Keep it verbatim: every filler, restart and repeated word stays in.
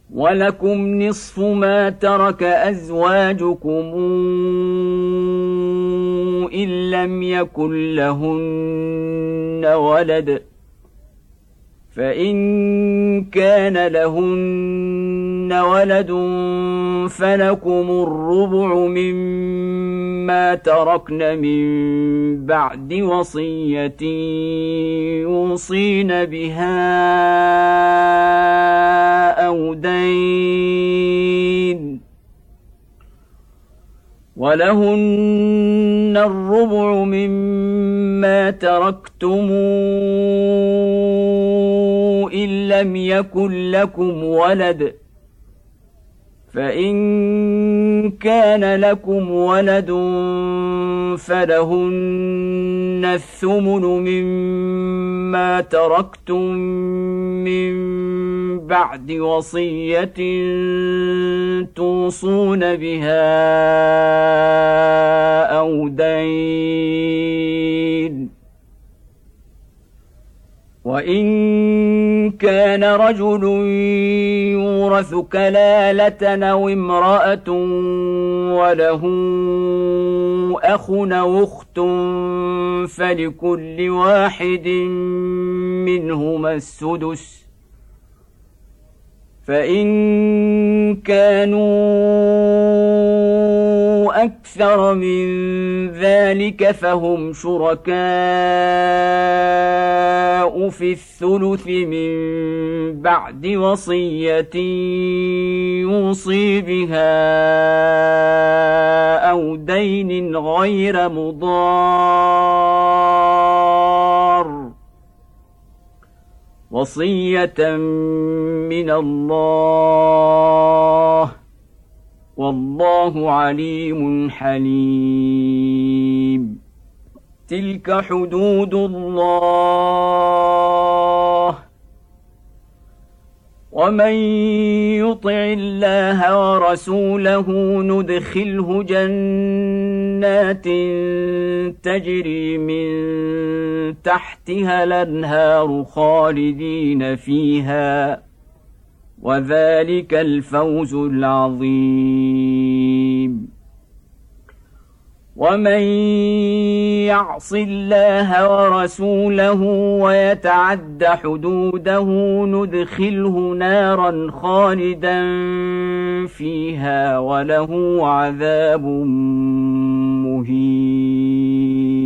ولكم نصف ما ترك أزواجكم إن لم يكن لهن ولد، فإن كان لهن ولد فلكم الربع مما تركن من بعد وصية يوصين بها أو دين، ولهن الربع مما تركتم إن لم يكن لكم ولد، فإن كان لكم ولد فلهن الثمن مما تركتم من بعد وصية توصون بها أو دين. وإن كان رجل يورث كلالة أو امرأة وله أخ أو أخت فلكل واحد منهما السدس، فإن كانوا أكثر من ذلك فهم شركاء في الثلث من بعد وصية يوصي بها أو دين غير مضار، وصية من الله، والله عليم حليم. تلك حدود الله، ومن يطع الله ورسوله ندخله جنات تجري من تحتها الأنهار خالدين فيها، وذلك الفوز العظيم. ومن يعص الله ورسوله ويتعد حدوده ندخله نارا خالدا فيها وله عذاب مهين.